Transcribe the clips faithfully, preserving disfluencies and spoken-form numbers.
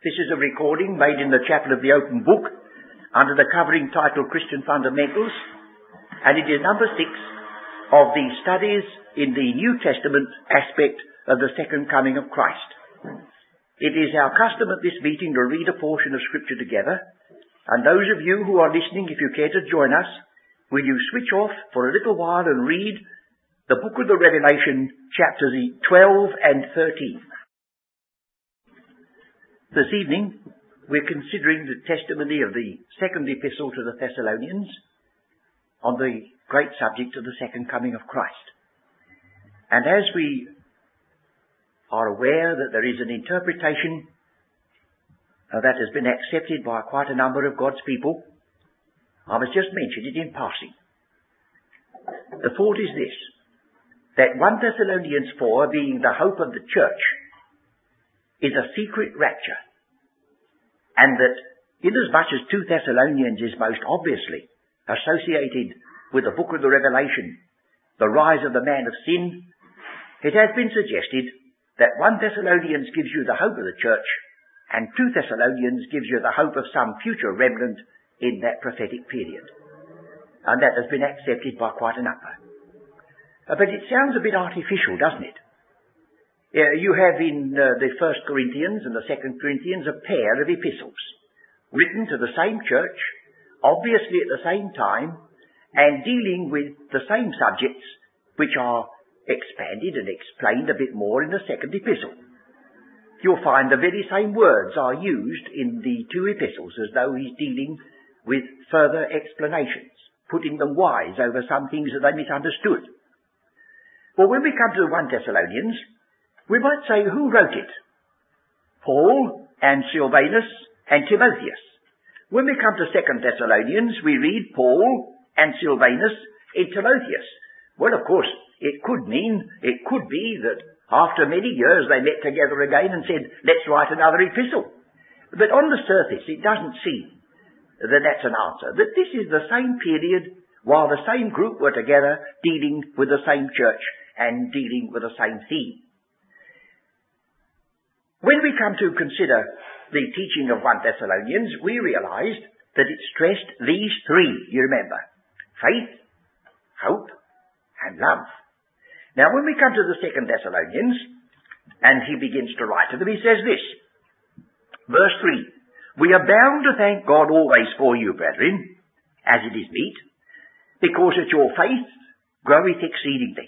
This is a recording made in the Chapel of the Open Book under the covering title Christian Fundamentals, and it is number six of the studies in the New Testament aspect of the second coming of Christ. It is our custom at this meeting to read a portion of Scripture together, and those of you who are listening, if you care to join us, will you switch off for a little while and read the book of the Revelation, chapters twelve and thirteen. This evening, we're considering the testimony of the second epistle to the Thessalonians on the great subject of the second coming of Christ. And as we are aware that there is an interpretation uh, that has been accepted by quite a number of God's people, I must just mention it in passing. The thought is this, that First Thessalonians four, being the hope of the church, is a secret rapture, and that inasmuch as Second Thessalonians is most obviously associated with the book of the Revelation, the rise of the man of sin, it has been suggested that First Thessalonians gives you the hope of the church, and Second Thessalonians gives you the hope of some future remnant in that prophetic period. And that has been accepted by quite a number. Uh, but it sounds a bit artificial, doesn't it? Uh, you have in uh, the First Corinthians and the Second Corinthians a pair of epistles written to the same church, obviously at the same time, and dealing with the same subjects which are expanded and explained a bit more in the second epistle. You'll find the very same words are used in the two epistles as though he's dealing with further explanations, putting them wise over some things that they misunderstood. Well, when we come to First Thessalonians, we might say, who wrote it? Paul and Silvanus and Timotheus. When we come to Second Thessalonians, we read Paul and Silvanus in Timotheus. Well, of course, it could mean, it could be that after many years they met together again and said, let's write another epistle. But on the surface, it doesn't seem that that's an answer. That this is the same period while the same group were together dealing with the same church and dealing with the same theme. When we come to consider the teaching of First Thessalonians, we realized that it stressed these three, you remember. Faith, hope, and love. Now when we come to the Second Thessalonians, and he begins to write to them, he says this, verse three, we are bound to thank God always for you, brethren, as it is meet, because that your faith groweth exceedingly.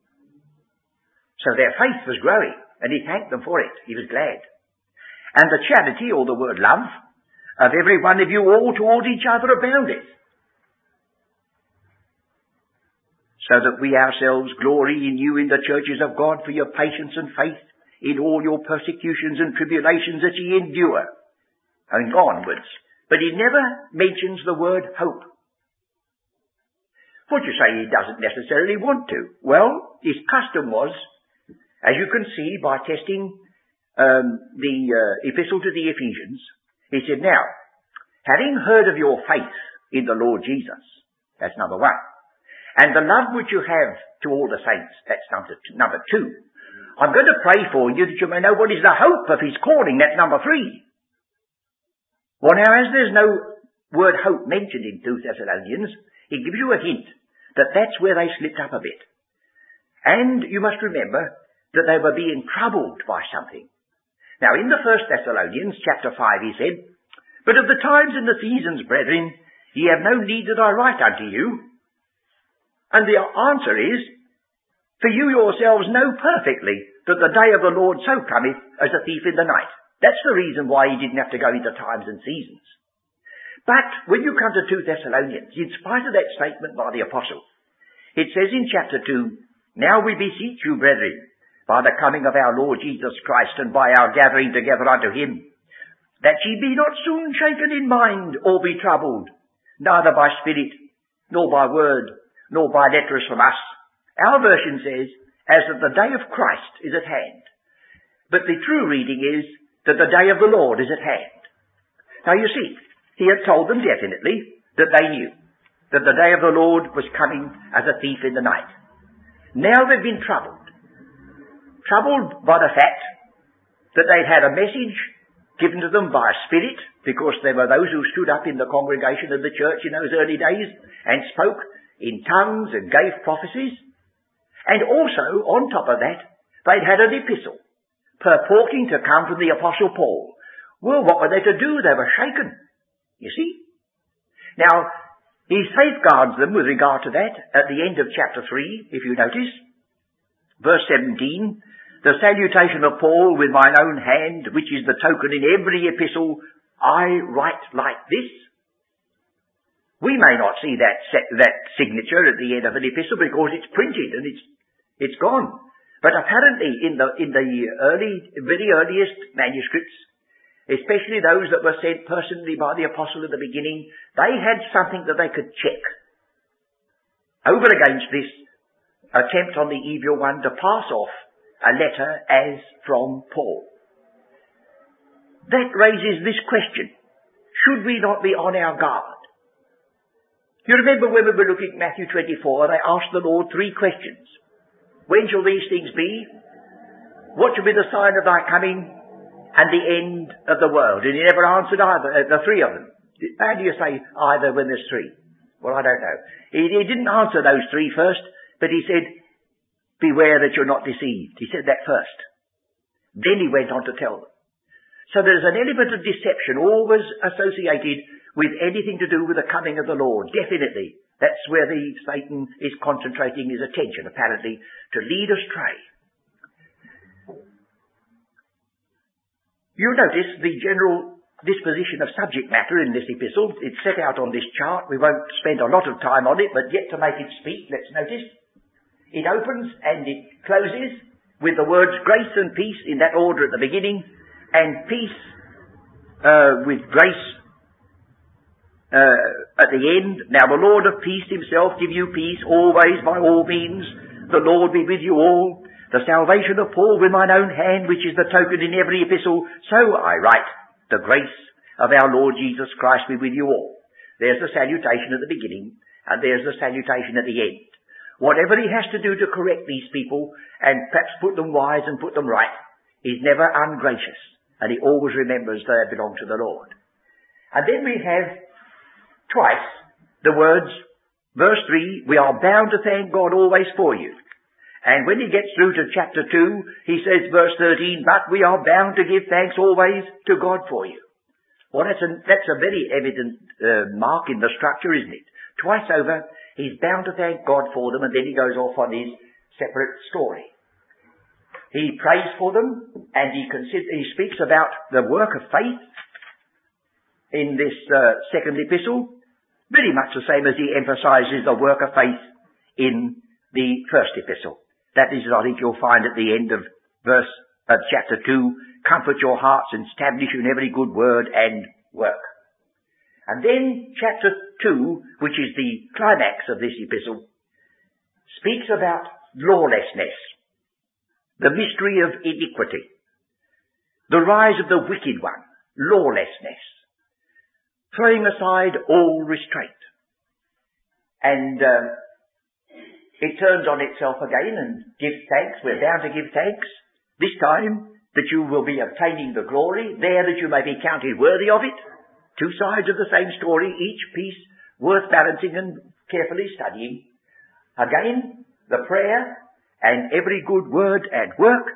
So their faith was growing, and he thanked them for it. He was glad. And the charity, or the word love, of every one of you all towards each other aboundeth, so that we ourselves glory in you in the churches of God for your patience and faith in all your persecutions and tribulations that ye endure. And onwards. But he never mentions the word hope. Would you say he doesn't necessarily want to? Well, his custom was, as you can see by testing um, the uh, epistle to the Ephesians, he said, now, having heard of your faith in the Lord Jesus, that's number one, and the love which you have to all the saints, that's number, number two, I'm going to pray for you that you may know what is the hope of his calling, that's number three. Well, now, as there's no word hope mentioned in Second Thessalonians, he gives you a hint that that's where they slipped up a bit. And you must remember that they were being troubled by something. Now, in the First Thessalonians, chapter five, he said, but of the times and the seasons, brethren, ye have no need that I write unto you. And the answer is, for you yourselves know perfectly that the day of the Lord so cometh as a thief in the night. That's the reason why he didn't have to go into times and seasons. But when you come to Second Thessalonians, in spite of that statement by the apostle, it says in chapter two, now we beseech you, brethren, by the coming of our Lord Jesus Christ and by our gathering together unto him, that ye be not soon shaken in mind or be troubled, neither by spirit, nor by word, nor by letters from us. Our version says, as that the day of Christ is at hand. But the true reading is, that the day of the Lord is at hand. Now you see, he had told them definitely that they knew that the day of the Lord was coming as a thief in the night. Now they've been troubled. Troubled by the fact that they'd had a message given to them by Spirit, because there were those who stood up in the congregation of the church in those early days and spoke in tongues and gave prophecies. And also, on top of that, they'd had an epistle purporting to come from the Apostle Paul. Well, what were they to do? They were shaken, you see. Now, he safeguards them with regard to that at the end of chapter three, if you notice. Verse seventeen, the salutation of Paul with mine own hand, which is the token in every epistle, I write like this. We may not see that that signature at the end of an epistle because it's printed and it's it's gone. But apparently in the in the early, very earliest manuscripts, especially those that were sent personally by the apostle at the beginning, they had something that they could check over against this attempt on the evil one to pass off a letter as from Paul. That raises this question: should we not be on our guard? You remember when we were looking at Matthew twenty-four, they asked the Lord three questions. When shall these things be? What shall be the sign of thy coming and the end of the world? And he never answered either, uh, the three of them. How do you say either when there's three? Well, I don't know. He, he didn't answer those three first, but he said, beware that you're not deceived. He said that first. Then he went on to tell them. So there's an element of deception always associated with anything to do with the coming of the Lord. Definitely. That's where the Satan is concentrating his attention, apparently, to lead astray. You'll notice the general disposition of subject matter in this epistle. It's set out on this chart. We won't spend a lot of time on it, but yet to make it speak, let's notice. It opens and it closes with the words grace and peace in that order at the beginning, and peace uh, with grace uh, at the end. Now the Lord of peace himself give you peace always by all means. The Lord be with you all. The salvation of Paul with mine own hand, which is the token in every epistle. So I write, the grace of our Lord Jesus Christ be with you all. There's the salutation at the beginning, and there's the salutation at the end. Whatever he has to do to correct these people, and perhaps put them wise and put them right, is never ungracious. And he always remembers they belong to the Lord. And then we have twice the words, verse three, we are bound to thank God always for you. And when he gets through to chapter two, he says, verse thirteen, but we are bound to give thanks always to God for you. Well, that's a, that's a very evident uh, mark in the structure, isn't it? Twice over, he's bound to thank God for them, and then he goes off on his separate story. He prays for them, and he, consider, he speaks about the work of faith in this uh, second epistle, very much the same as he emphasizes the work of faith in the first epistle. That is, I think you'll find at the end of verse of chapter two, comfort your hearts and establish you in every good word and work. And then chapter two, which is the climax of this epistle, speaks about lawlessness, the mystery of iniquity, the rise of the wicked one, lawlessness, throwing aside all restraint. And uh, it turns on itself again and gives thanks. We're bound to give thanks. This time that you will be obtaining the glory, there that you may be counted worthy of it. Two sides of the same story, each piece worth balancing and carefully studying. Again, the prayer and every good word and work.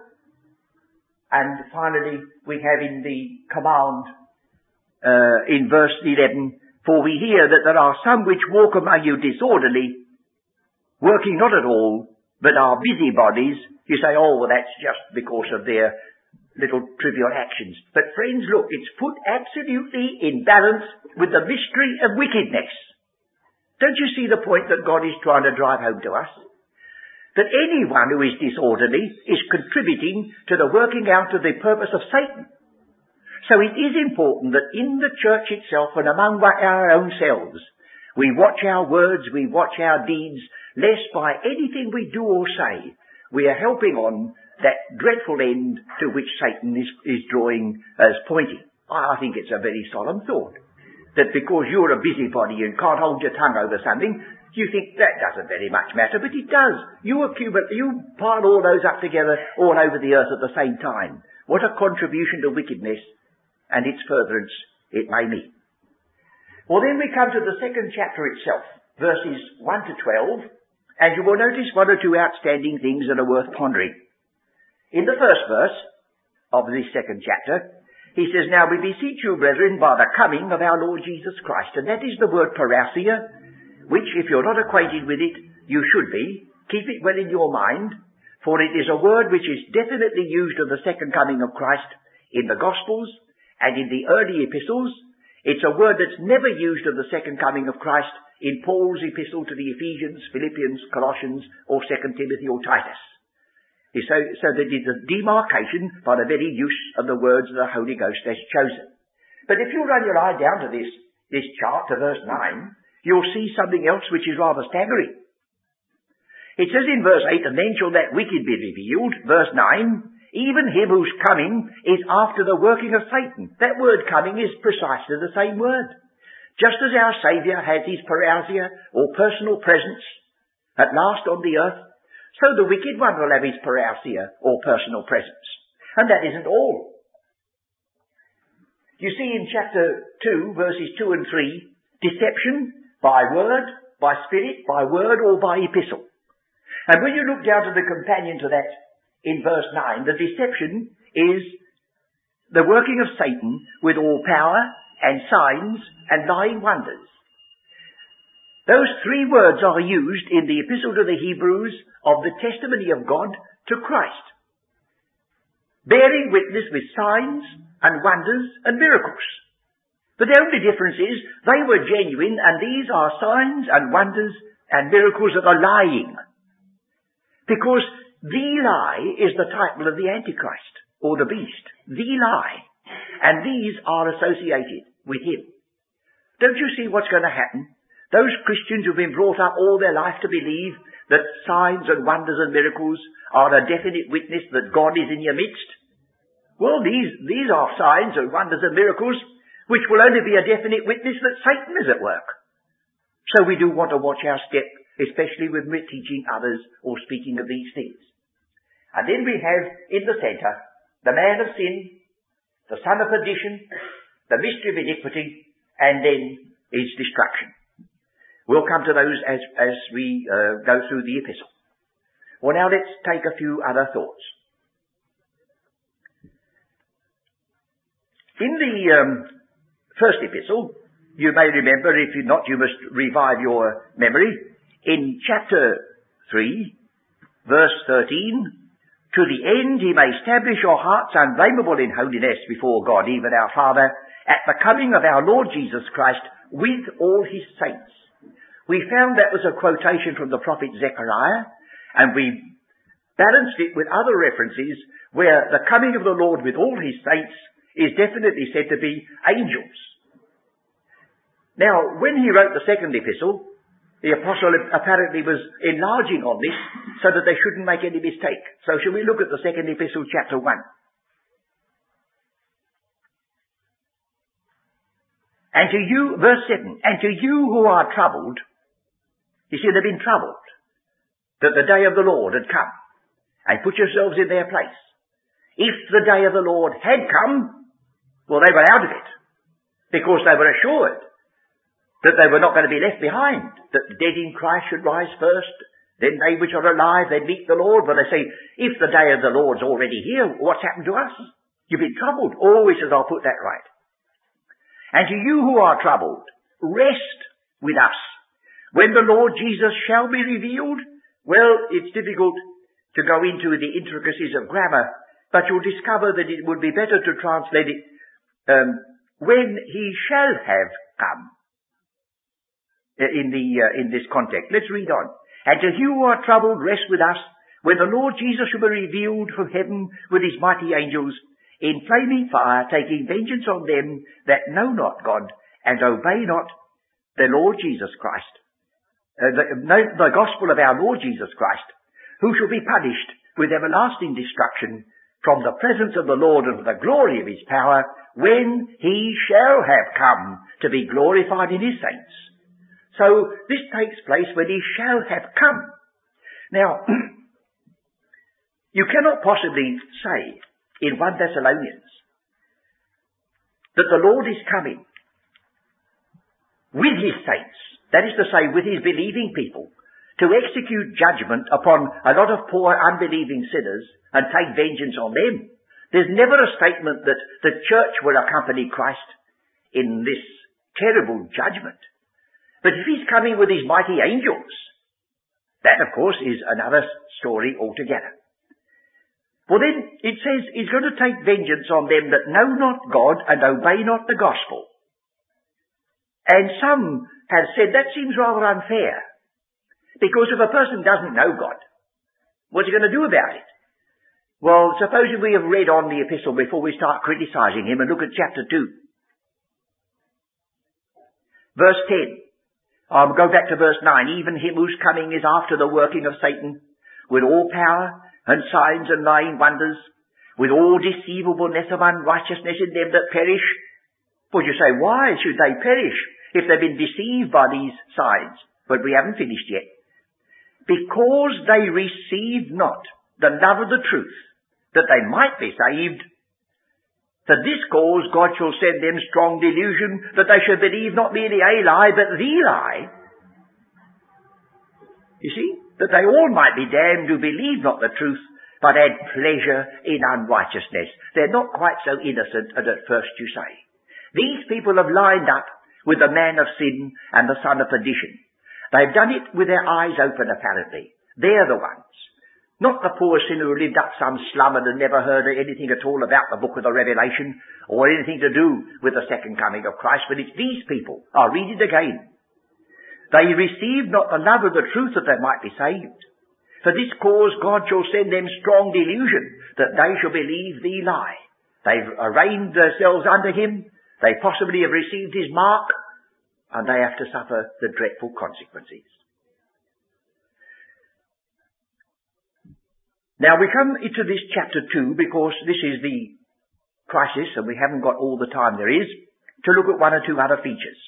And finally, we have in the command uh, in verse eleven, for we hear that there are some which walk among you disorderly, working not at all, but are busybodies. You say, oh, well, that's just because of their little trivial actions. But friends, look, it's put absolutely in balance with the mystery of wickedness. Don't you see the point that God is trying to drive home to us? That anyone who is disorderly is contributing to the working out of the purpose of Satan. So it is important that in the church itself and among our own selves, we watch our words, we watch our deeds, lest by anything we do or say, we are helping on that dreadful end to which Satan is, is drawing as pointing. I think it's a very solemn thought. That because you're a busybody and can't hold your tongue over something, you think that doesn't very much matter, but it does. You accumulate, you pile all those up together all over the earth at the same time. What a contribution to wickedness and its furtherance it may mean. Well, then we come to the second chapter itself, verses one to twelve, and you will notice one or two outstanding things that are worth pondering. In the first verse of this second chapter, he says, "Now we beseech you, brethren, by the coming of our Lord Jesus Christ." And that is the word parousia, which, if you're not acquainted with it, you should be. Keep it well in your mind, for it is a word which is definitely used of the second coming of Christ in the Gospels and in the early epistles. It's a word that's never used of the second coming of Christ in Paul's epistle to the Ephesians, Philippians, Colossians, or Second Timothy or Titus. So, so that it's a demarcation by the very use of the words of the Holy Ghost has chosen. But if you run your eye down to this, this chart, to verse nine, you'll see something else which is rather staggering. It says in verse eight, "And then shall that wicked be revealed," verse nine, "even him whose coming is after the working of Satan." That word coming is precisely the same word. Just as our Saviour has his parousia, or personal presence, at last on the earth, so the wicked one will have his parousia, or personal presence. And that isn't all. You see in chapter two, verses two and three, deception by word, by spirit, by word, or by epistle. And when you look down to the companion to that, in verse nine, the deception is the working of Satan with all power and signs and lying wonders. Those three words are used in the epistle to the Hebrews of the testimony of God to Christ, bearing witness with signs and wonders and miracles. But the only difference is they were genuine, and these are signs and wonders and miracles that are lying. Because the lie is the title of the Antichrist, or the beast. The lie. And these are associated with him. Don't you see what's going to happen? Those Christians who've been brought up all their life to believe that signs and wonders and miracles are a definite witness that God is in your midst. Well, these, these are signs and wonders and miracles which will only be a definite witness that Satan is at work. So we do want to watch our step, especially when we're teaching others or speaking of these things. And then we have in the centre the man of sin, the son of perdition, the mystery of iniquity, and then his destruction. We'll come to those as, as we uh, go through the epistle. Well, now let's take a few other thoughts. In the um, first epistle, you may remember, if you not, you must revive your memory, in chapter three, verse thirteen, "To the end he may establish your hearts unblameable in holiness before God, even our Father, at the coming of our Lord Jesus Christ with all his saints." We found that was a quotation from the prophet Zechariah, and we balanced it with other references where the coming of the Lord with all his saints is definitely said to be angels. Now, when he wrote the second epistle, the apostle apparently was enlarging on this so that they shouldn't make any mistake. So shall we look at the second epistle, chapter one? "And to you," verse seven, "and to you who are troubled," you see, they've been troubled that the day of the Lord had come, and put yourselves in their place. If the day of the Lord had come, well, they were out of it, because they were assured that they were not going to be left behind, that the dead in Christ should rise first, then they which are alive, they'd meet the Lord. But they say, if the day of the Lord's already here, what's happened to us? You've been troubled. Oh, he says, I'll put that right. "And to you who are troubled, rest with us when the Lord Jesus shall be revealed." Well, it's difficult to go into the intricacies of grammar, but you'll discover that it would be better to translate it, um, "when he shall have come," in the uh, in this context. Let's read on. "And to you who are troubled, rest with us when the Lord Jesus shall be revealed from heaven with his mighty angels, in flaming fire, taking vengeance on them that know not God and obey not the Lord Jesus Christ, uh, the, no, the gospel of our Lord Jesus Christ, who shall be punished with everlasting destruction from the presence of the Lord and from the glory of his power, when he shall have come to be glorified in his saints." So this takes place when he shall have come. Now, you cannot possibly say in First Thessalonians that the Lord is coming with his saints, that is to say, with his believing people, to execute judgment upon a lot of poor unbelieving sinners and take vengeance on them. There's never a statement that the church will accompany Christ in this terrible judgment. But if he's coming with his mighty angels, that of course is another story altogether. For then it says he's going to take vengeance on them that know not God and obey not the gospel. And some have said that seems rather unfair. Because if a person doesn't know God, what's he going to do about it? Well, supposing we have read on the epistle before we start criticising him and look at chapter two. Verse ten. I'll go back to verse nine. Even him whose coming is after the working of Satan, with all power and signs and lying wonders, with all deceivableness of unrighteousness in them that perish. Would you say, why should they perish if they've been deceived by these signs? But we haven't finished yet. Because they received not the love of the truth, that they might be saved. For this cause God shall send them strong delusion, that they shall believe not merely a lie, but the lie. You see, that they all might be damned who believe not the truth, but had pleasure in unrighteousness. They're not quite so innocent as at first you say. These people have lined up with the man of sin and the son of perdition. They've done it with their eyes open, apparently. They're the ones. Not the poor sinner who lived up some slum and had never heard anything at all about the book of the Revelation or anything to do with the second coming of Christ, but it's these people. I'll read it again. They received not the love of the truth that they might be saved. For this cause God shall send them strong delusion, that they shall believe the lie. They've arraigned themselves under him. They possibly have received his mark, and they have to suffer the dreadful consequences. Now we come into this chapter two because this is the crisis and we haven't got all the time there is to look at one or two other features.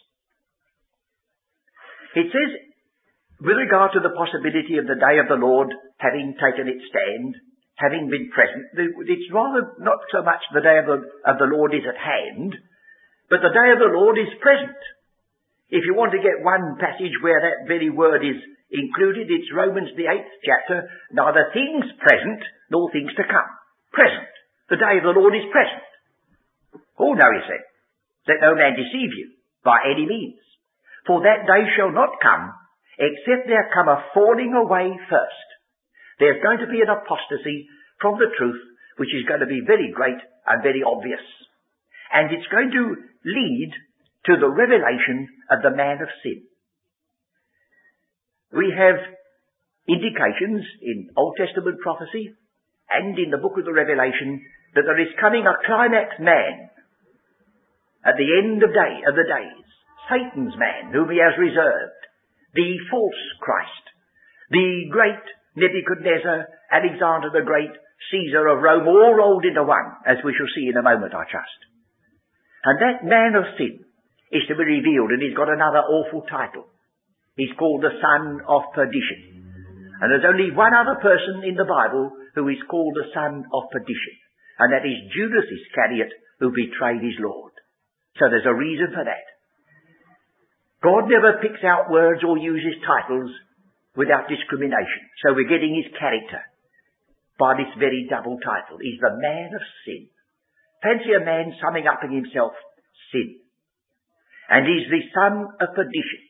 It says, with regard to the possibility of the day of the Lord having taken its stand, having been present, it's rather not so much the day of the, of the Lord is at hand, but the day of the Lord is present. If you want to get one passage where that very word is included, it's Romans the eighth chapter, neither things present nor things to come. Present. The day of the Lord is present. Oh no, he said, let no man deceive you by any means. For that day shall not come, except there come a falling away first. There's going to be an apostasy from the truth, which is going to be very great and very obvious. And it's going to lead to the revelation of the man of sin. We have indications in Old Testament prophecy and in the book of the Revelation that there is coming a climax man at the end of day of the days, Satan's man whom he has reserved, the false Christ, the great Nebuchadnezzar, Alexander the Great, Caesar of Rome, all rolled into one, as we shall see in a moment, I trust. And that man of sin is to be revealed, and he's got another awful title. He's called the son of perdition. And there's only one other person in the Bible who is called the son of perdition, and that is Judas Iscariot, who betrayed his Lord. So there's a reason for that. God never picks out words or uses titles without discrimination. So we're getting his character by this very double title. He's the man of sin. Fancy a man summing up in himself sin. And he's the son of perdition.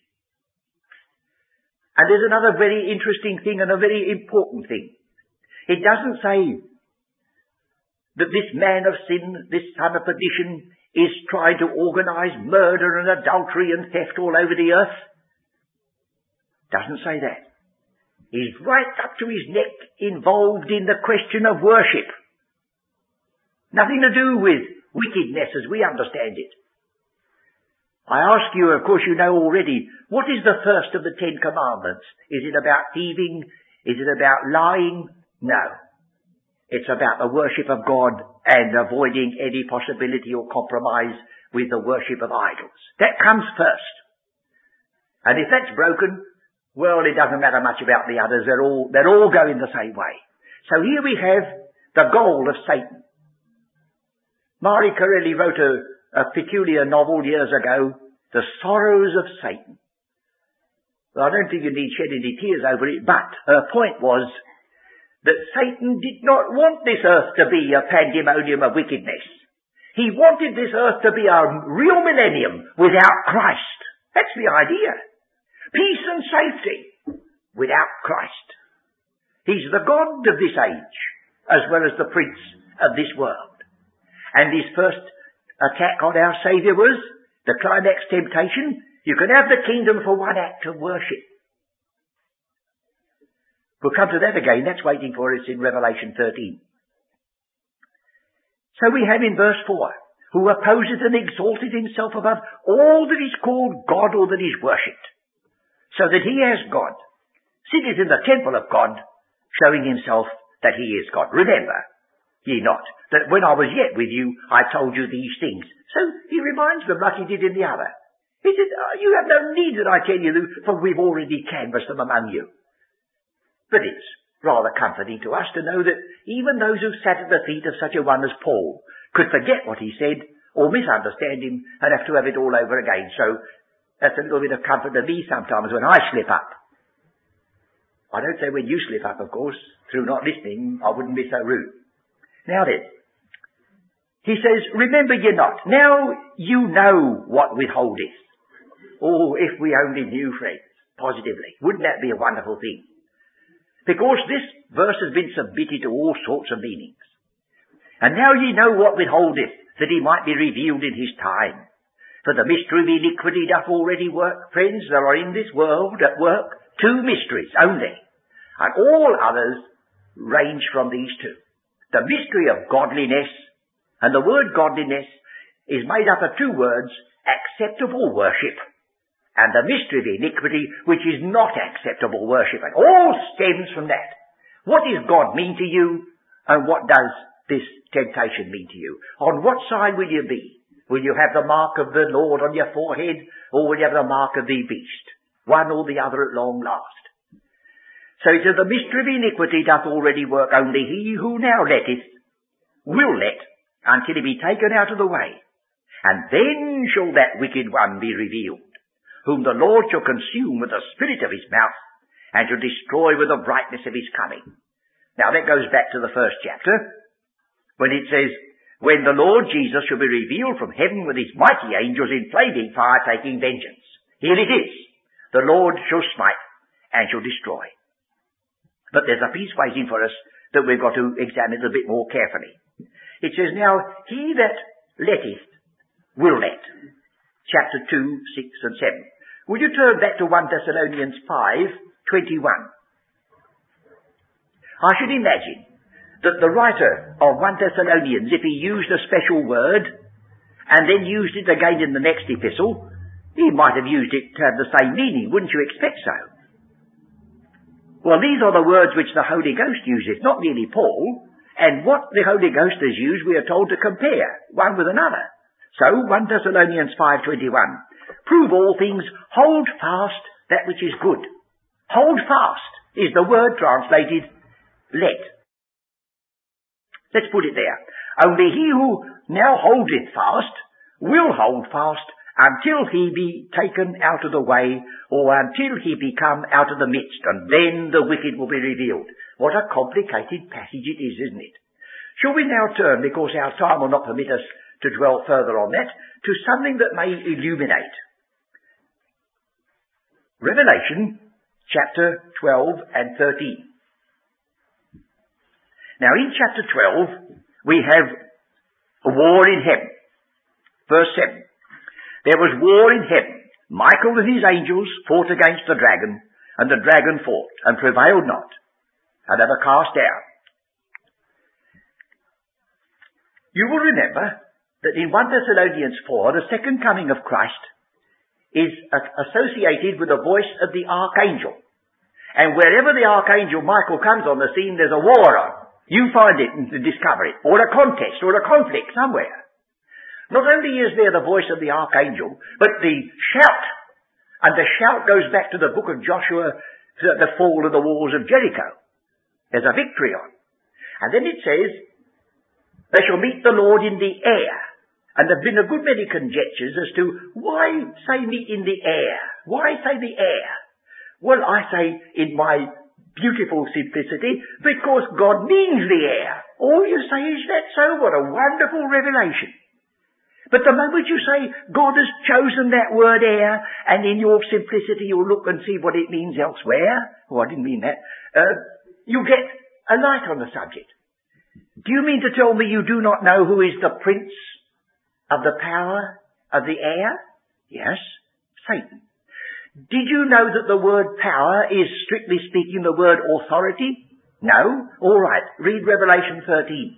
And there's another very interesting thing and a very important thing. It doesn't say that this man of sin, this son of perdition, is trying to organize murder and adultery and theft all over the earth. Doesn't say that. He's right up to his neck involved in the question of worship. Nothing to do with wickedness as we understand it. I ask you, of course you know already, what is the first of the Ten Commandments? Is it about thieving? Is it about lying? No. It's about the worship of God and avoiding any possibility or compromise with the worship of idols. That comes first. And if that's broken, well, it doesn't matter much about the others. They're all, they're all going the same way. So here we have the goal of Satan. Marie Corelli wrote a a peculiar novel years ago, The Sorrows of Satan. Well, I don't think you need shed any tears over it, but her point was that Satan did not want this earth to be a pandemonium of wickedness. He wanted this earth to be a real millennium without Christ. That's the idea. Peace and safety without Christ. He's the God of this age, as well as the prince of this world. And his first attack on our Saviour was the climax temptation. You can have the kingdom for one act of worship. We'll come to that again. That's waiting for us in Revelation thirteen. So we have in verse four, who opposes and exalted himself above all that is called God or that is worshipped, so that he as God sitteth in the temple of God, showing himself that he is God. Remember ye not that when I was yet with you, I told you these things. So he reminds them like he did in the other. He said, oh, you have no need that I tell you, for we've already canvassed them among you. But it's rather comforting to us to know that even those who sat at the feet of such a one as Paul could forget what he said or misunderstand him and have to have it all over again. So that's a little bit of comfort to me sometimes when I slip up. I don't say when you slip up, of course. Through not listening, I wouldn't be so rude. Now then, he says, remember ye not, now you know what withholdeth. Oh, if we only knew, friends, positively. Wouldn't that be a wonderful thing? Because this verse has been submitted to all sorts of meanings. And now ye know what withholdeth, that he might be revealed in his time. For the mystery of iniquity doth already work. Friends, there are in this world at work two mysteries only, and all others range from these two. The mystery of godliness, and the word godliness is made up of two words, acceptable worship, and the mystery of iniquity, which is not acceptable worship. And all stems from that. What does God mean to you, and what does this temptation mean to you? On what side will you be? Will you have the mark of the Lord on your forehead, or will you have the mark of the beast? One or the other at long last. So it says, the mystery of iniquity doth already work. Only he who now letteth will let until he be taken out of the way. And then shall that wicked one be revealed, whom the Lord shall consume with the spirit of his mouth, and shall destroy with the brightness of his coming. Now that goes back to the first chapter, when it says, when the Lord Jesus shall be revealed from heaven with his mighty angels in flaming fire, taking vengeance. Here it is. The Lord shall smite and shall destroy. But there's a piece waiting for us that we've got to examine a bit more carefully. It says, now, he that letteth will let. Chapter two, six and seven. Will you turn back to First Thessalonians five, twenty-one? I should imagine that the writer of First Thessalonians, if he used a special word and then used it again in the next epistle, he might have used it to have the same meaning. Wouldn't you expect so? Well, these are the words which the Holy Ghost uses, not merely Paul. And what the Holy Ghost has used, we are told to compare one with another. So, First Thessalonians five twenty-one. Prove all things, hold fast that which is good. Hold fast is the word translated let. Let's put it there. Only he who now holdeth fast will hold fast until he be taken out of the way, or until he be come out of the midst, and then the wicked will be revealed. What a complicated passage it is, isn't it? Shall we now turn, because our time will not permit us to dwell further on that, to something that may illuminate. Revelation chapter twelve and thirteen. Now in chapter twelve, we have a war in heaven. Verse seven. There was war in heaven. Michael and his angels fought against the dragon, and the dragon fought, and prevailed not, and they were cast down. You will remember that in First Thessalonians four, the second coming of Christ is associated with the voice of the archangel. And wherever the archangel Michael comes on the scene, there's a war on. You find it and discover it, or a contest, or a conflict somewhere. Not only is there the voice of the archangel, but the shout. And the shout goes back to the book of Joshua, the fall of the walls of Jericho. There's a victory on. And then it says, they shall meet the Lord in the air, And there have been a good many conjectures as to why say me in the air? Why say the air? Well, I say in my beautiful simplicity, because God means the air. All you say is that so? What a wonderful revelation. But the moment you say God has chosen that word air, and in your simplicity you'll look and see what it means elsewhere, oh, I didn't mean that, uh, you get a light on the subject. Do you mean to tell me you do not know who is the prince of the power of the air? Yes, Satan. Did you know that the word power is, strictly speaking, the word authority? No? All right, read Revelation thirteen.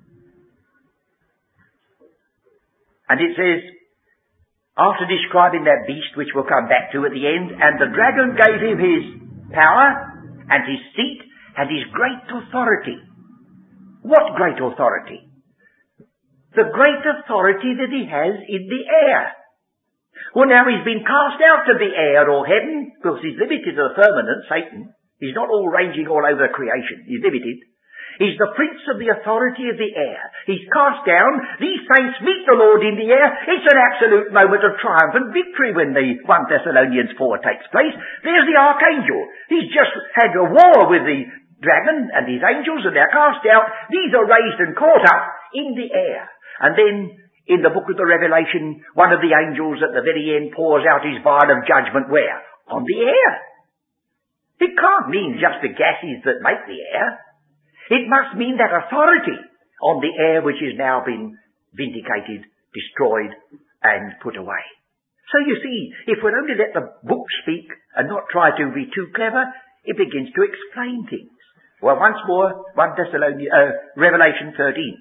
And it says, after describing that beast, which we'll come back to at the end, and the dragon gave him his power and his seat and his great authority. What great authority? The great authority that he has in the air. Well, now he's been cast out of the air or heaven, because he's limited to the firmament, Satan. He's not all ranging all over creation. He's limited. He's the prince of the authority of the air. He's cast down. These saints meet the Lord in the air. It's an absolute moment of triumph and victory when the First Thessalonians four takes place. There's the archangel. He's just had a war with the dragon and his angels, and they're cast out. These are raised and caught up in the air. And then, in the book of the Revelation, one of the angels at the very end pours out his vial of judgment where? On the air. It can't mean just the gases that make the air. It must mean that authority on the air which has now been vindicated, destroyed, and put away. So you see, if we'll only let the book speak and not try to be too clever, it begins to explain things. Well, once more, First Thessalonians, uh, Revelation thirteen.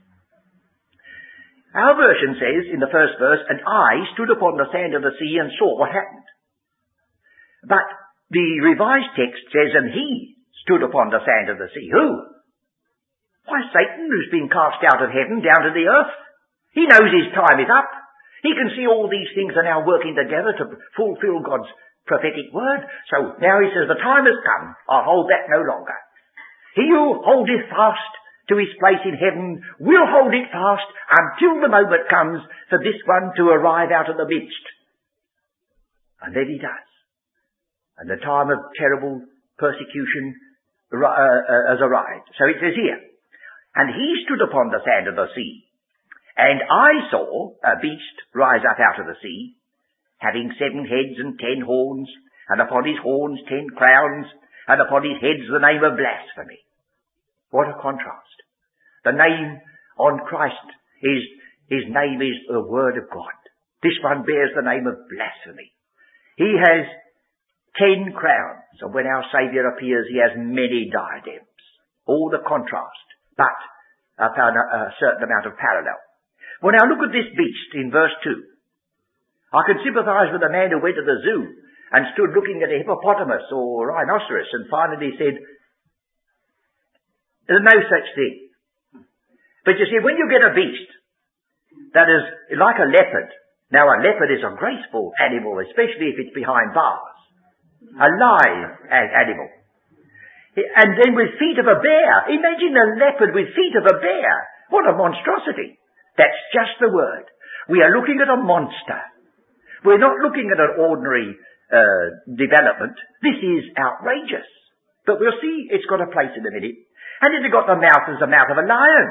Our version says in the first verse, and I stood upon the sand of the sea and saw what happened. But the revised text says, and he stood upon the sand of the sea. Who? Why, Satan, who's been cast out of heaven down to the earth. He knows his time is up. He can see all these things are now working together to fulfill God's prophetic word. So now he says, the time has come. I'll hold that no longer. He who holdeth fast to his place in heaven will hold it fast until the moment comes for this one to arrive out of the midst. And then he does. And the time of terrible persecution uh, uh, has arrived. So it says here, and he stood upon the sand of the sea, and I saw a beast rise up out of the sea, having seven heads and ten horns, and upon his horns ten crowns, and upon his heads the name of blasphemy. What a contrast. The name on Christ is, his name is the Word of God. This one bears the name of blasphemy. He has ten crowns, and when our Saviour appears, he has many diadems. All the contrast, but I found a, a certain amount of parallel. Well, now look at this beast in verse two. I can sympathize with the man who went to the zoo and stood looking at a hippopotamus or rhinoceros and finally said, there's no such thing. But you see, when you get a beast that is like a leopard, now a leopard is a graceful animal, especially if it's behind bars. A live animal. And then with feet of a bear. Imagine a leopard with feet of a bear. What a monstrosity. That's just the word. We are looking at a monster. We're not looking at an ordinary uh, development. This is outrageous. But we'll see it's got a place in a minute. And it's got the mouth as the mouth of a lion.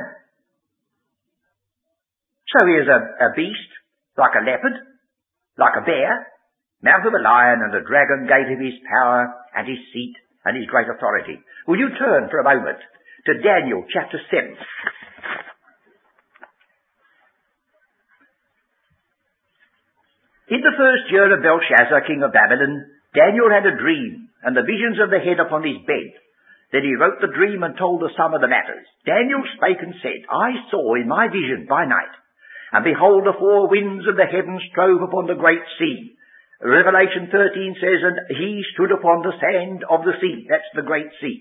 So here's a, a beast, like a leopard, like a bear, mouth of a lion, and the dragon gave him his power and his seat and his great authority. Will you turn for a moment to Daniel chapter seven? In the first year of Belshazzar, king of Babylon, Daniel had a dream, and the visions of the head upon his bed. Then he wrote the dream and told the sum of the matters. Daniel spake and said, I saw in my vision by night, and behold, the four winds of the heavens strove upon the great sea. Revelation thirteen says, and he stood upon the sand of the sea. That's the great sea.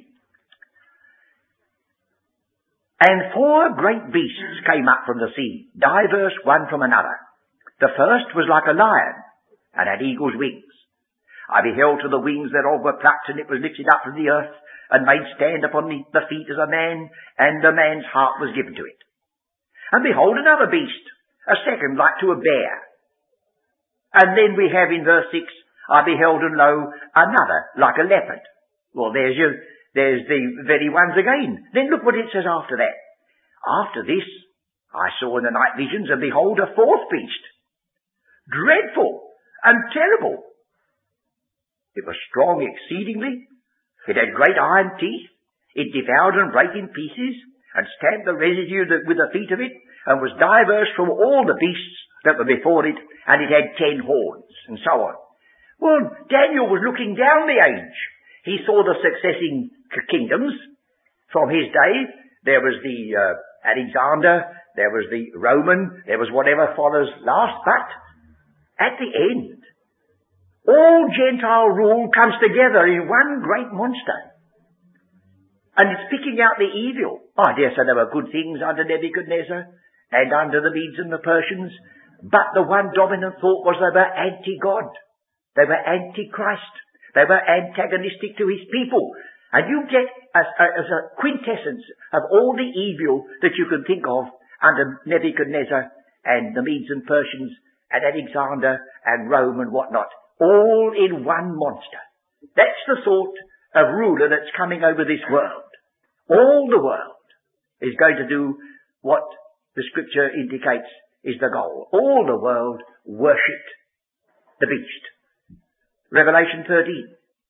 And four great beasts came up from the sea, diverse one from another. The first was like a lion, and had eagle's wings. I beheld till the wings thereof were plucked, and it was lifted up from the earth, and made stand upon the, the feet as a man, and a man's heart was given to it. And behold, another beast, A second like to a bear. And then we have in verse six, I beheld and lo, another like a leopard. Well, there's your, there's the very ones again. Then look what it says after that. After this, I saw in the night visions, and behold, a fourth beast. Dreadful and terrible. It was strong exceedingly. It had great iron teeth. It devoured and brake in pieces, and stamped the residue with the feet of it, and was diverse from all the beasts that were before it, and it had ten horns, and so on. Well, Daniel was looking down the age. He saw the succeeding kingdoms from his day. There was the uh, Alexander, there was the Roman, there was whatever follows last, but at the end, all Gentile rule comes together in one great monster. And it's picking out the evil. I dare say there were good things under Nebuchadnezzar and under the Medes and the Persians, but the one dominant thought was they were anti-God. They were anti-Christ. They were antagonistic to his people. And you get as a, as a quintessence of all the evil that you can think of under Nebuchadnezzar and the Medes and Persians and Alexander and Rome and whatnot, all in one monster. That's the sort of ruler that's coming over this world. All the world is going to do what the scripture indicates is the goal. All the world worshipped the beast. Revelation thirteen.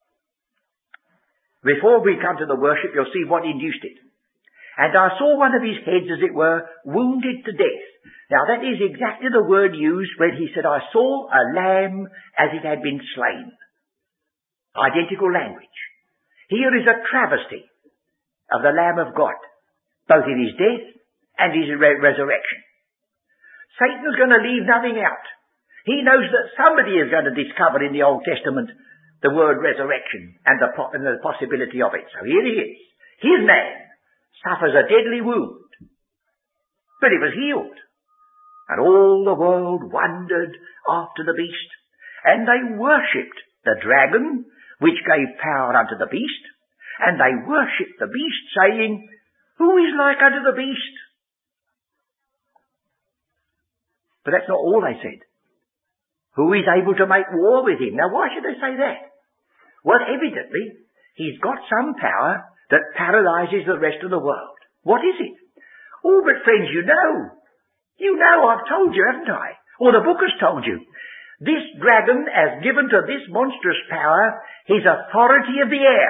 Before we come to the worship, you'll see what induced it. And I saw one of his heads, as it were, wounded to death. Now that is exactly the word used when he said, I saw a lamb as it had been slain. Identical language. Here is a travesty of the Lamb of God, both in his death and his re- resurrection. Satan's going to leave nothing out. He knows that somebody is going to discover in the Old Testament the word resurrection and the, po- and the possibility of it. So here he is. His man suffers a deadly wound, but he was healed. And all the world wondered after the beast, and they worshipped the dragon, which gave power unto the beast, and they worshipped the beast, saying, Who is like unto the beast? But that's not all they said. Who is able to make war with him? Now why should they say that? Well, evidently, he's got some power that paralyzes the rest of the world. What is it? Oh, but friends, you know. You know, I've told you, haven't I? Or the book has told you. This dragon has given to this monstrous power his authority of the air.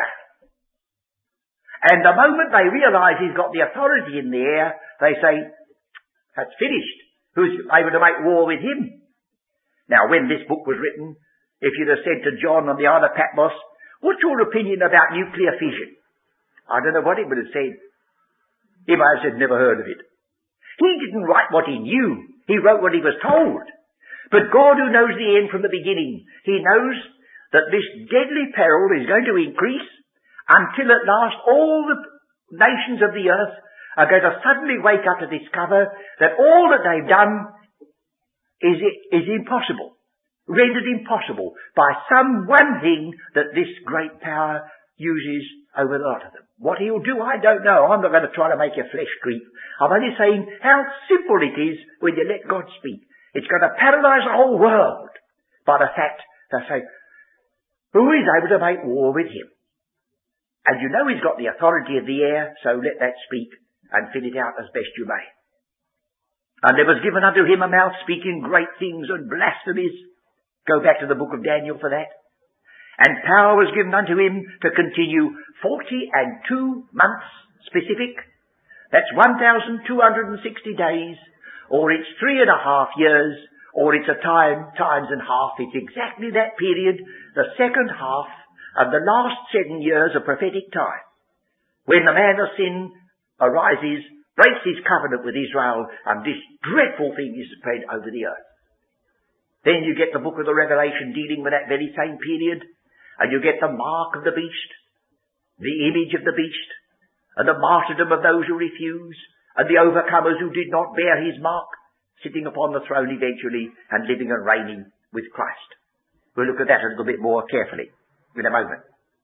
And the moment they realize he's got the authority in the air, they say, that's finished. Who's able to make war with him? Now, when this book was written, if you'd have said to John on the Isle of Patmos, what's your opinion about nuclear fission? I don't know what he would have said. He might have said, never heard of it. He didn't write what he knew. He wrote what he was told. But God, who knows the end from the beginning, he knows that this deadly peril is going to increase until at last all the nations of the earth are going to suddenly wake up to discover that all that they've done is, is impossible, rendered impossible by some one thing that this great power uses over a lot of them. What he'll do, I don't know. I'm not going to try to make your flesh creep. I'm only saying how simple it is when you let God speak. It's going to paralyze the whole world by the fact they say, who is able to make war with him? And you know he's got the authority of the air, so let that speak and fill it out as best you may. And there was given unto him a mouth speaking great things and blasphemies. Go back to the book of Daniel for that. And power was given unto him to continue forty and two months specific. That's one thousand two hundred sixty days, or it's three and a half years, or it's a time, times and half. It's exactly that period, the second half of the last seven years of prophetic time, when the man of sin arises, breaks his covenant with Israel, and this dreadful thing is spread over the earth. Then you get the book of the Revelation dealing with that very same period, and you get the mark of the beast, the image of the beast, and the martyrdom of those who refuse, and the overcomers who did not bear his mark, sitting upon the throne eventually and living and reigning with Christ. We'll look at that a little bit more carefully in a moment.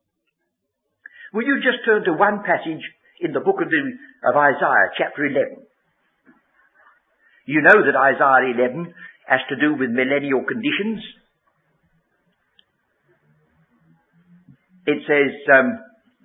Will you just turn to one passage in the book of, the, of Isaiah, chapter eleven. You know that Isaiah eleven has to do with millennial conditions. It says um,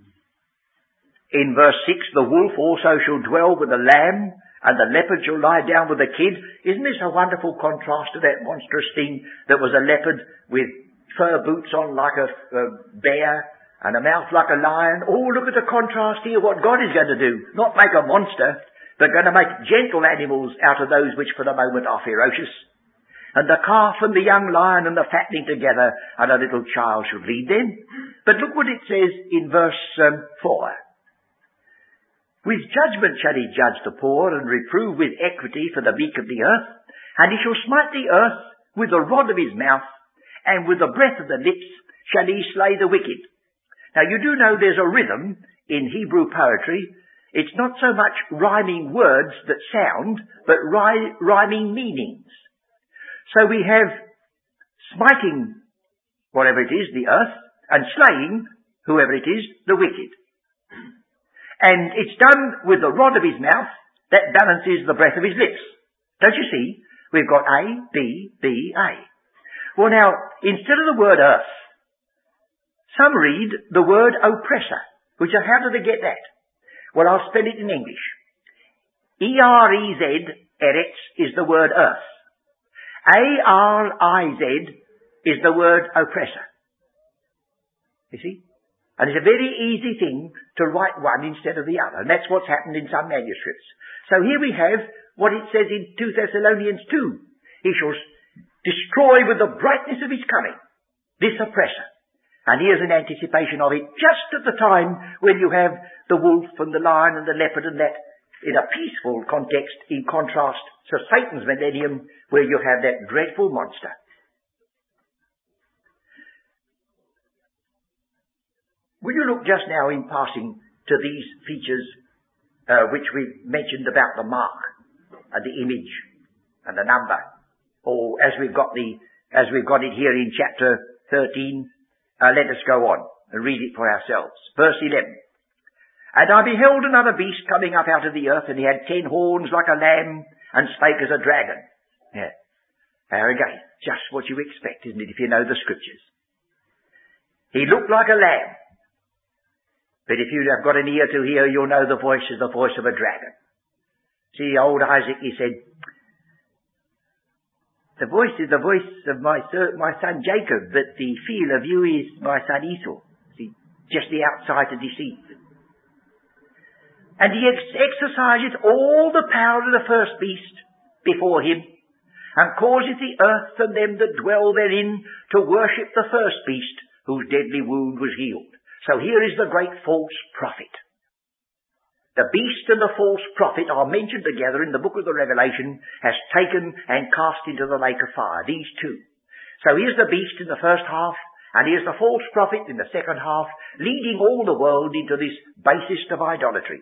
in verse six, the wolf also shall dwell with the lamb, and the leopard shall lie down with the kid. Isn't this a wonderful contrast to that monstrous thing that was a leopard with fur boots on like a, a bear and a mouth like a lion? Oh, look at the contrast here, what God is going to do. Not make a monster, but going to make gentle animals out of those which for the moment are ferocious. And the calf and the young lion and the fatling together, and a little child shall lead them. But look what it says in verse um, four. With judgment shall he judge the poor, and reprove with equity for the meek of the earth. And he shall smite the earth with the rod of his mouth, and with the breath of the lips shall he slay the wicked. Now you do know there's a rhythm in Hebrew poetry. It's not so much rhyming words that sound, but ry- rhyming meanings. So we have smiting, whatever it is, the earth, and slaying, whoever it is, the wicked. And it's done with the rod of his mouth that balances the breath of his lips. Don't you see? We've got A, B, B, A. Well now, instead of the word earth, some read the word oppressor, which are, how do they get that? Well, I'll spell it in English. E R E Z, eretz, is the word earth. A R I Z is the word oppressor. You see? And it's a very easy thing to write one instead of the other. And that's what's happened in some manuscripts. So here we have what it says in two Thessalonians two. He shall destroy with the brightness of his coming this oppressor. And here's an anticipation of it just at the time when you have the wolf and the lion and the leopard and that in a peaceful context, in contrast to Satan's millennium, where you have that dreadful monster. Will you look just now in passing to these features uh, which we mentioned about the mark and the image and the number, or as we've got the as we've got it here in chapter thirteen. Uh, let us go on and read it for ourselves. Verse eleven. And I beheld another beast coming up out of the earth, and he had ten horns like a lamb, and spake as a dragon. Yeah. There again, just what you expect, isn't it, if you know the scriptures. He looked like a lamb. But if you have got an ear to hear, you'll know the voice is the voice of a dragon. See, old Isaac, he said, the voice is the voice of my, my son Jacob, but the feel of you is my son Esau. See, just the outside to deceive. And he ex- exercises all the power of the first beast before him, and causes the earth and them that dwell therein to worship the first beast, whose deadly wound was healed. So here is the great false prophet. The beast and the false prophet are mentioned together in the book of the Revelation as taken and cast into the lake of fire, these two. So here's the beast in the first half, and here's the false prophet in the second half, leading all the world into this basest of idolatry.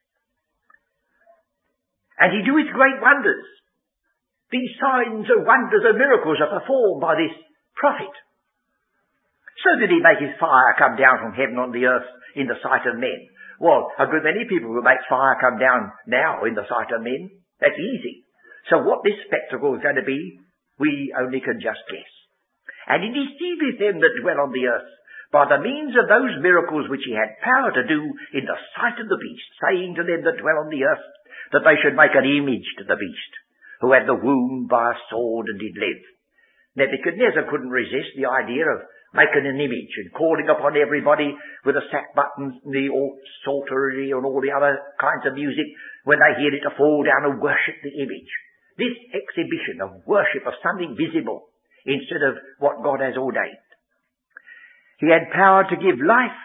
And he doeth great wonders. These signs and wonders and miracles are performed by this prophet. So did he make his fire come down from heaven on the earth in the sight of men? Well, a good many people will make fire come down now in the sight of men. That's easy. So what this spectacle is going to be, we only can just guess. And he deceiveth them that dwell on the earth by the means of those miracles which he had power to do in the sight of the beast, saying to them that dwell on the earth that they should make an image to the beast, who had the wound by a sword and did live. Nebuchadnezzar couldn't resist the idea of making an image and calling upon everybody with the sack buttons, the psaltery and all the other kinds of music when they hear it to fall down and worship the image. This exhibition of worship of something visible instead of what God has ordained. He had power to give life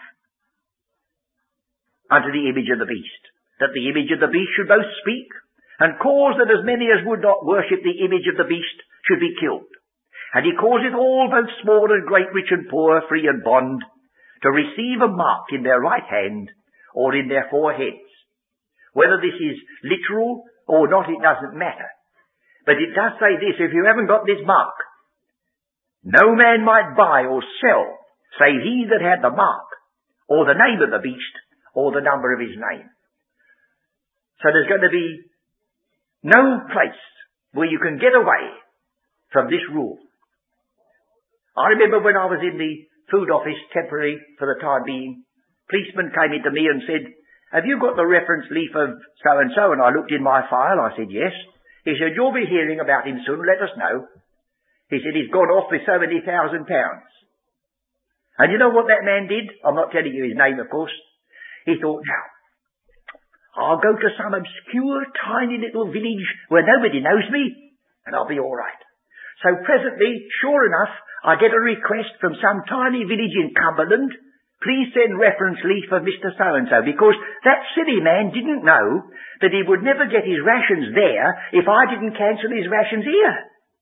unto the image of the beast, that the image of the beast should both speak and cause that as many as would not worship the image of the beast should be killed. And he causeth all, both small and great, rich and poor, free and bond, to receive a mark in their right hand or in their foreheads. Whether this is literal or not, it doesn't matter. But it does say this, if you haven't got this mark, no man might buy or sell, save he that had the mark, or the name of the beast, or the number of his name. So there's going to be no place where you can get away from this rule. I remember when I was in the food office temporary for the time being, policeman came into me and said, have you got the reference leaf of so-and-so? And I looked in my file. I said, yes. He said, you'll be hearing about him soon. Let us know. He said, he's gone off with so many thousand pounds. And you know what that man did? I'm not telling you his name, of course. He thought, now, I'll go to some obscure, tiny little village where nobody knows me, and I'll be all right. So presently, sure enough, I get a request from some tiny village in Cumberland. Please send reference leaf of Mister So-and-so, because that silly man didn't know that he would never get his rations there if I didn't cancel his rations here.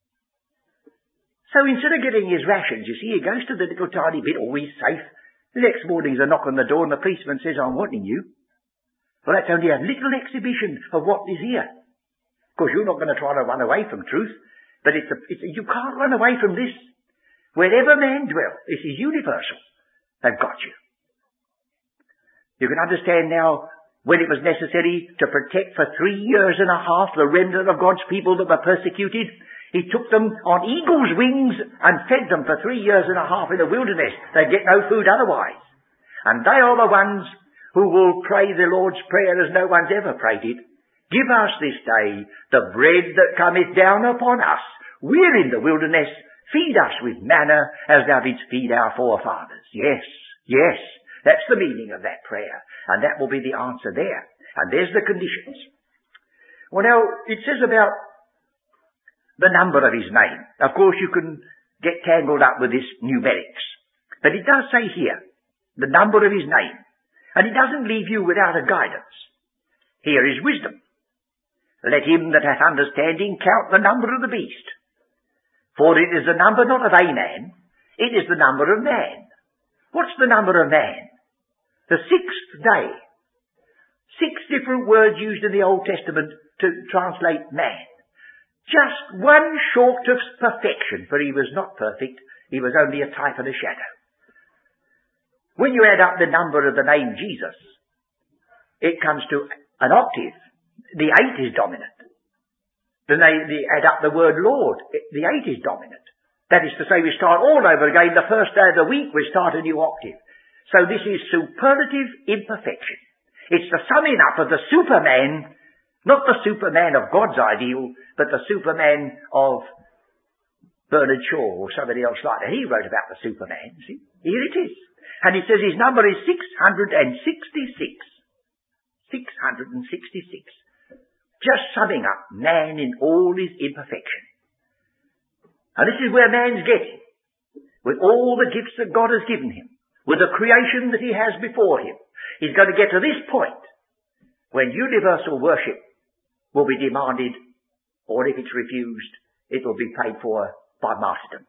So instead of getting his rations, you see, he goes to the little tiny bit, always safe. The next morning's a knock on the door and the policeman says, I'm wanting you. Well, that's only a little exhibition of what is here. Of course, you're not going to try to run away from truth, but it's a, it's a, you can't run away from this. Wherever man dwell, this is universal. They've got you. You can understand now when it was necessary to protect for three years and a half the remnant of God's people that were persecuted. He took them on eagle's wings and fed them for three years and a half in the wilderness. They'd get no food otherwise. And they are the ones who will pray the Lord's Prayer as no one's ever prayed it. Give us this day the bread that cometh down upon us. We're in the wilderness. Feed us with manna as thou didst feed our forefathers. Yes, yes, that's the meaning of that prayer. And that will be the answer there. And there's the conditions. Well now, it says about the number of his name. Of course you can get tangled up with this numerics. But it does say here, the number of his name. And it doesn't leave you without a guidance. Here is wisdom. Let him that hath understanding count the number of the beast. For it is the number not of a man, it is the number of man. What's the number of man? The sixth day. Six different words used in the Old Testament to translate man. Just one short of perfection, for he was not perfect, he was only a type and a shadow. When you add up the number of the name Jesus, it comes to an octave. The eight is dominant. Then they, they add up the word Lord. The eight is dominant. That is to say, we start all over again. The first day of the week, we start a new octave. So this is superlative imperfection. It's the summing up of the Superman, not the Superman of God's ideal, but the Superman of Bernard Shaw or somebody else like that. He wrote about the Superman, see? Here it is. And it says his number is six hundred sixty-six. six hundred sixty-six. Just summing up man in all his imperfection. And this is where man's getting. With all the gifts that God has given him. With the creation that he has before him. He's going to get to this point when universal worship will be demanded, or if it's refused, it will be paid for by martyrdom.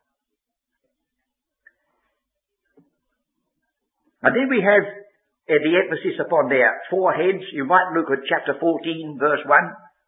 And then we have Uh, the emphasis upon their foreheads. You might look at chapter fourteen, verse one.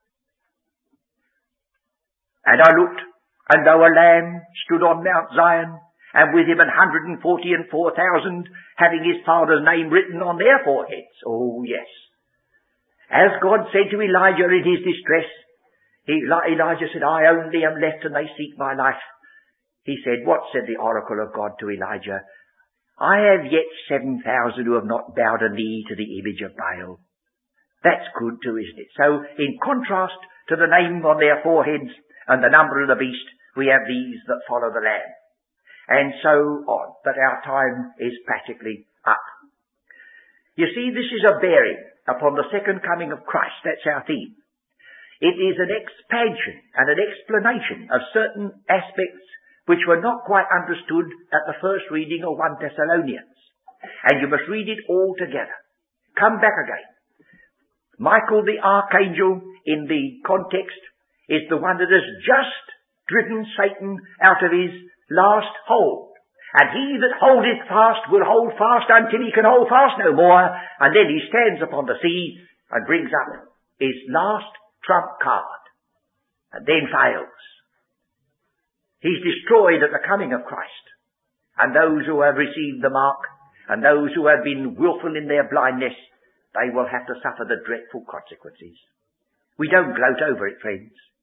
And I looked, and lo, a lamb stood on Mount Zion, and with him an hundred and forty and four thousand, having his father's name written on their foreheads. Oh, yes. As God said to Elijah in his distress, he, Elijah said, I only am left, and they seek my life. He said, what said the oracle of God to Elijah? I have yet seven thousand who have not bowed a knee to the image of Baal. That's good too, isn't it? So, in contrast to the name on their foreheads and the number of the beast, we have these that follow the Lamb. And so on. But our time is practically up. You see, this is a bearing upon the second coming of Christ. That's our theme. It is an expansion and an explanation of certain aspects which were not quite understood at the first reading of First Thessalonians. And you must read it all together. Come back again. Michael the archangel in the context is the one that has just driven Satan out of his last hold. And he that holdeth fast will hold fast until he can hold fast no more. And then he stands upon the sea and brings up his last trump card. And then fails. He's destroyed at the coming of Christ. And those who have received the mark, and those who have been willful in their blindness, they will have to suffer the dreadful consequences. We don't gloat over it, friends.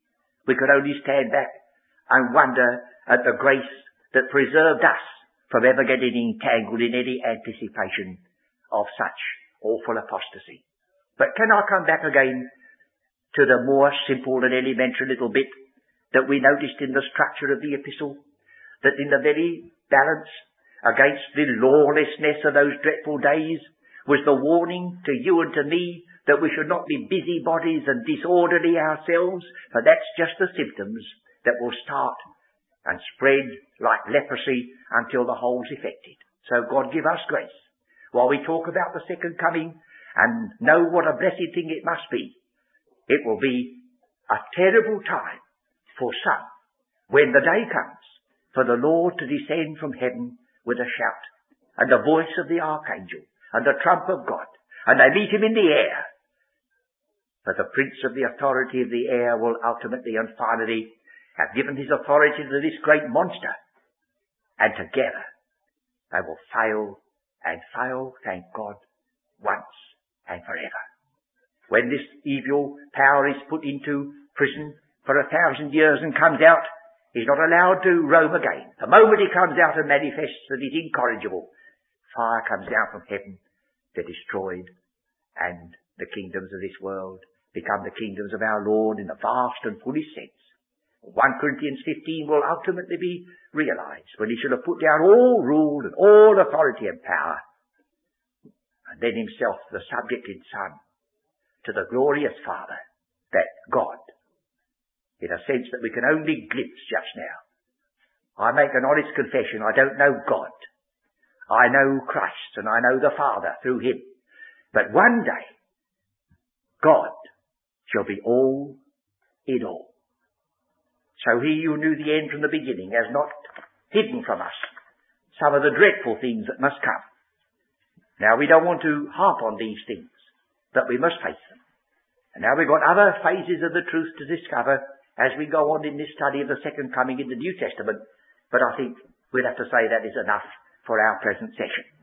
we could only stand back and wonder at the grace that preserved us from ever getting entangled in any anticipation of such awful apostasy. But can I come back again to the more simple and elementary little bit that we noticed in the structure of the epistle? That in the very balance against the lawlessness of those dreadful days was the warning to you and to me that we should not be busybodies and disorderly ourselves, for that's just the symptoms that will start and spread like leprosy until the whole's affected. So God give us grace while we talk about the second coming and know what a blessed thing it must be. It will be a terrible time for some when the day comes for the Lord to descend from heaven with a shout and the voice of the archangel and the trump of God, and they meet him in the air. For the prince of the authority of the air will ultimately and finally have given his authority to this great monster, and together they will fail and fail, thank God, once and forever. When this evil power is put into prison for a thousand years and comes out, he's not allowed to roam again. The moment he comes out and manifests that he's incorrigible, fire comes down from heaven, they're destroyed, and the kingdoms of this world become the kingdoms of our Lord in the vast and fullest sense. First Corinthians fifteen will ultimately be realized when he shall have put down all rule and all authority and power, and then himself the subjected Son to the glorious Father, that God, in a sense that we can only glimpse just now. I make an honest confession, I don't know God. I know Christ and I know the Father through him. But one day, God shall be all in all. So he who knew the end from the beginning has not hidden from us some of the dreadful things that must come. Now we don't want to harp on these things, but we must face them. And now we've got other phases of the truth to discover as we go on in this study of the second coming in the New Testament. But I think we'll have to say that is enough for our present session.